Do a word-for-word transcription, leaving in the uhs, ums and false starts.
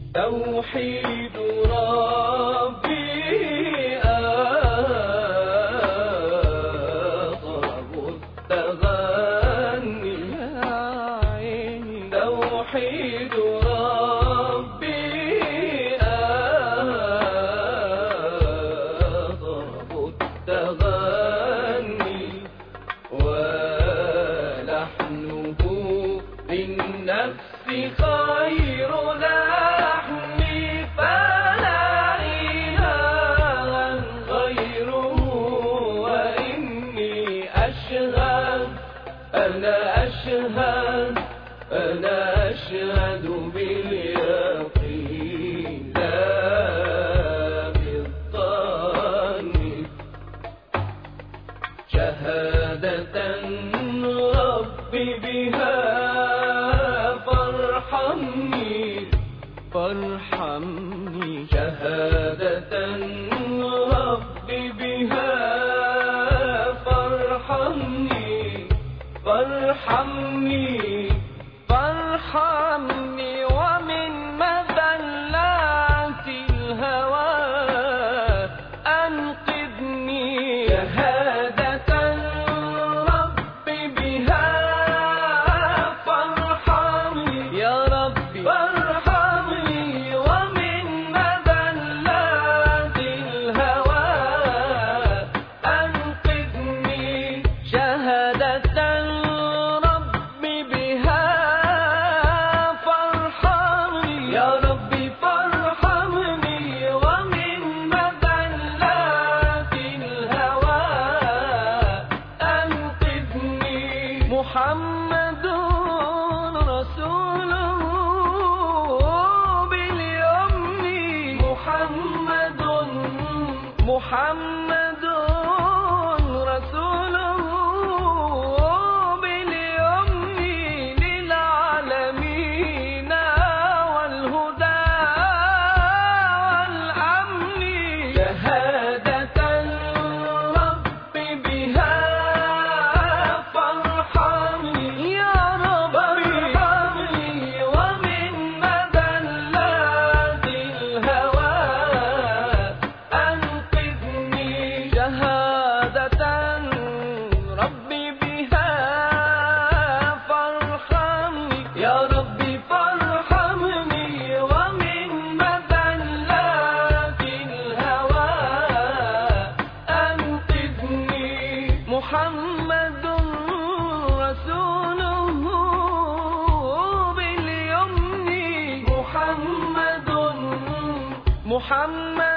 توحيد ربي أطرب التغني توحيد ربي أطرب التغني ولحنه للنفس خير لحن فلا إله غيره وإني أشهد أنا أشهد أنا أشهد باليقين لا بالظن شهادة ربي بها فارحمني فارحمني شهادة ربي بها فارحمني فارحمني فارحمني ومن مذلات الهوى أنقذني شهادة ربي بها فارحمني يا ربي فارحمني ومن مذلات الهوى أنقذني شهادة ربي بها فارحمني يا ربي فارحمني ومن مذلات الهوى أنقذني محمد رسوله باليمن محمد محمد رسوله باليمن للعالمين والهدى والأمن شهادة ربي بها فارحمني يا رب فارحمني ومن مذلات الهوى أنقذني شهادة ربي بها فارحمني يا ربي فارحمني ومن مذلات الهوى أنقذني محمد رسوله باليمن محمد محمد